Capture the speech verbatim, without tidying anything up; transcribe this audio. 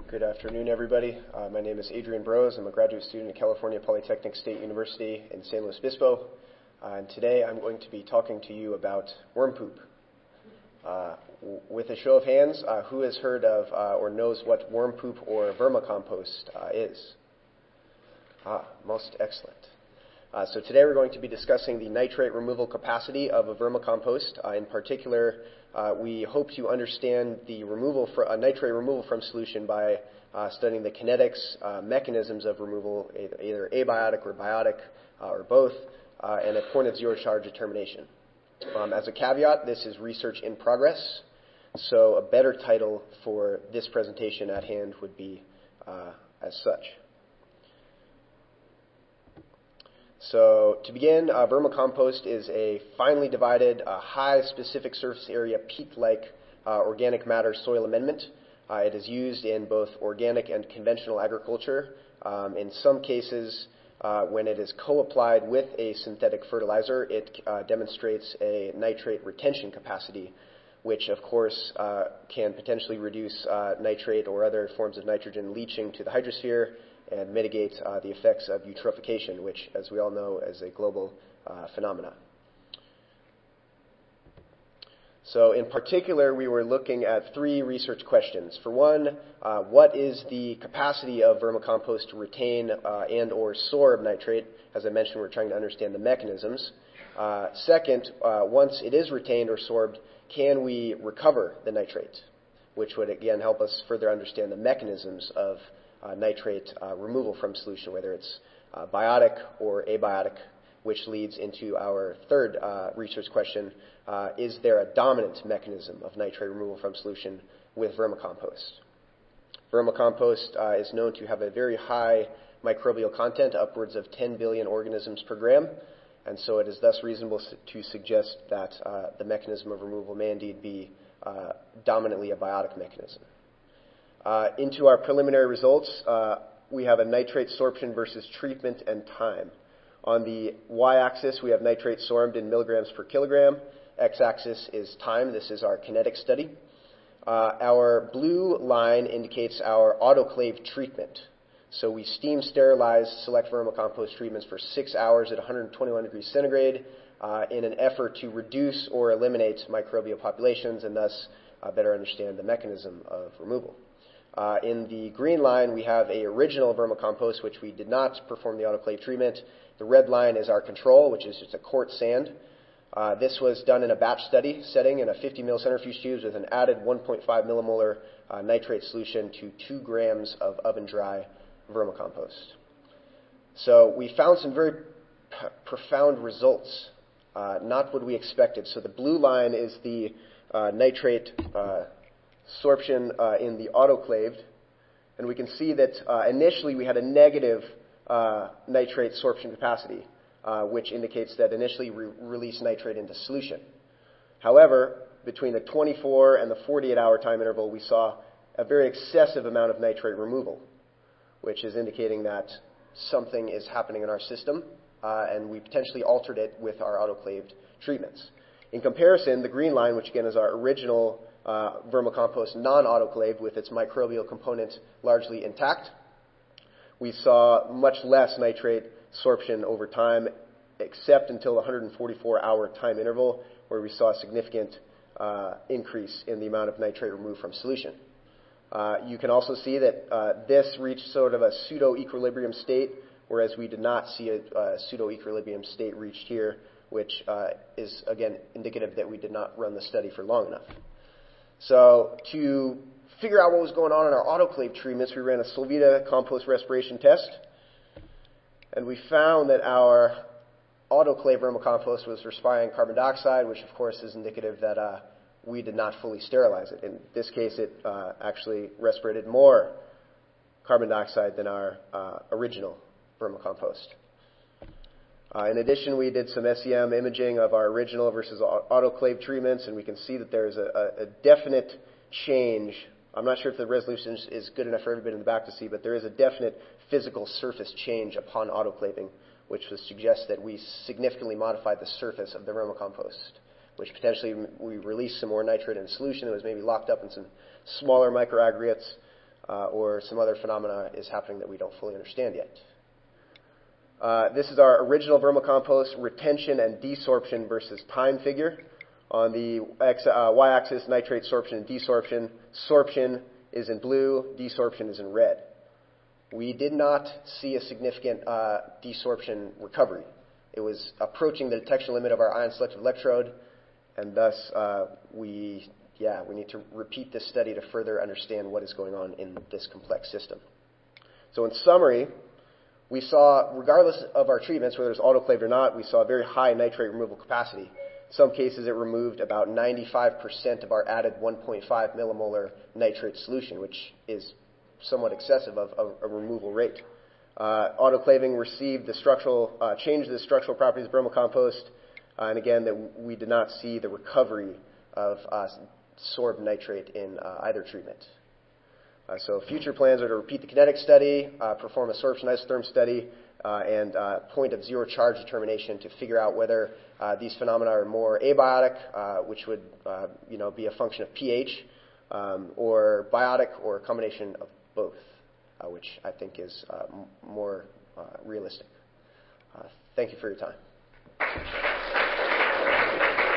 Good afternoon, everybody. Uh, my name is Adrian Brose. I'm a graduate student at California Polytechnic State University in San Luis Obispo. Uh, and today I'm going to be talking to you about worm poop. Uh, w- with a show of hands, uh, who has heard of uh, or knows what worm poop or vermicompost uh, is? Ah, most excellent. Uh, so today we're going to be discussing the nitrate removal capacity of a vermicompost. Uh, in particular, uh, we hope to understand the removal for, uh, nitrate removal from solution by uh, studying the kinetics, uh, mechanisms of removal, either, either abiotic or biotic, uh, or both, uh, and a point of zero charge determination. Um, as a caveat, this is research in progress, so a better title for this presentation at hand would be uh, as such. So to begin, uh, vermicompost is a finely divided, uh, high specific surface area, peat-like uh, organic matter soil amendment. Uh, it is used in both organic and conventional agriculture. Um, in some cases, uh, when it is co-applied with a synthetic fertilizer, it uh, demonstrates a nitrate retention capacity, which of course uh, can potentially reduce uh, nitrate or other forms of nitrogen leaching to the hydrosphere and mitigate uh, the effects of eutrophication, which, as we all know, is a global uh, phenomena. So in particular, we were looking at three research questions. For one, uh, what is the capacity of vermicompost to retain uh, and or sorb nitrate? As I mentioned, we're trying to understand the mechanisms. Uh, second, uh, once it is retained or sorbed, can we recover the nitrate? Which would, again, help us further understand the mechanisms of Uh, nitrate uh, removal from solution, whether it's uh, biotic or abiotic, which leads into our third uh, research question. Uh, is there a dominant mechanism of nitrate removal from solution with vermicompost? Vermicompost uh, is known to have a very high microbial content, upwards of ten billion organisms per gram, and so it is thus reasonable to suggest that uh, the mechanism of removal may indeed be uh, dominantly a biotic mechanism. Uh, into our preliminary results, uh, we have a nitrate sorption versus treatment and time. On the y-axis, we have nitrate sorbed in milligrams per kilogram. X-axis is time. This is our kinetic study. Uh, our blue line indicates our autoclave treatment. So we steam sterilize select vermicompost treatments for six hours at one hundred twenty-one degrees centigrade uh, in an effort to reduce or eliminate microbial populations and thus uh, better understand the mechanism of removal. Uh, in the green line, we have a original vermicompost, which we did not perform the autoclave treatment. The red line is our control, which is just a quartz sand. Uh, this was done in a batch study setting in a fifty mil centrifuge tubes with an added one point five millimolar uh, nitrate solution to two grams of oven-dry vermicompost. So we found some very p- profound results, uh, not what we expected. So the blue line is the uh, nitrate uh, sorption uh, in the autoclaved, and we can see that uh, initially we had a negative uh, nitrate sorption capacity, uh, which indicates that initially we released nitrate into solution. However, between the twenty-four and the forty-eight hour time interval, we saw a very excessive amount of nitrate removal, which is indicating that something is happening in our system, uh, and we potentially altered it with our autoclaved treatments. In comparison, the green line, which again is our original Uh, vermicompost non-autoclaved with its microbial component largely intact, we saw much less nitrate sorption over time, except until the one hundred forty-four hour time interval, where we saw a significant uh, increase in the amount of nitrate removed from solution. Uh, you can also see that uh, this reached sort of a pseudo-equilibrium state, whereas we did not see a, a pseudo-equilibrium state reached here, which uh, is, again, indicative that we did not run the study for long enough. So to figure out what was going on in our autoclave treatments, we ran a Solvita compost respiration test, and we found that our autoclave vermicompost was respiring carbon dioxide, which of course is indicative that uh, we did not fully sterilize it. In this case, it uh, actually respirated more carbon dioxide than our uh, original vermicompost. Uh, in addition, we did some S E M imaging of our original versus autoclave treatments, and we can see that there's a, a, a definite change. I'm not sure if the resolution is, is good enough for everybody in the back to see, but there is a definite physical surface change upon autoclaving, which would suggest that we significantly modified the surface of the vermicompost, which potentially we released some more nitrate in solution that was maybe locked up in some smaller microaggregates, uh, or some other phenomena is happening that we don't fully understand yet. Uh, this is our original vermicompost retention and desorption versus time figure. On the x, uh, y-axis, nitrate sorption and desorption. Sorption is in blue, desorption is in red. We did not see a significant uh, desorption recovery. It was approaching the detection limit of our ion selective electrode, and thus uh, we, yeah, we need to repeat this study to further understand what is going on in this complex system. So in summary, we saw, regardless of our treatments, whether it's autoclaved or not, we saw a very high nitrate removal capacity. In some cases, it removed about ninety-five percent of our added one point five millimolar nitrate solution, which is somewhat excessive of, of a removal rate. Uh, autoclaving received the structural, uh, changed the structural properties of vermicompost, uh, and again, that we did not see the recovery of uh, sorbed nitrate in uh, either treatment. Uh, so future plans are to repeat the kinetic study, uh, perform a sorption isotherm study, uh, and uh, point of zero charge determination to figure out whether uh, these phenomena are more abiotic, uh, which would uh, you know, be a function of pH, um, or biotic, or a combination of both, uh, which I think is uh, m- more uh, realistic. Uh, thank you for your time.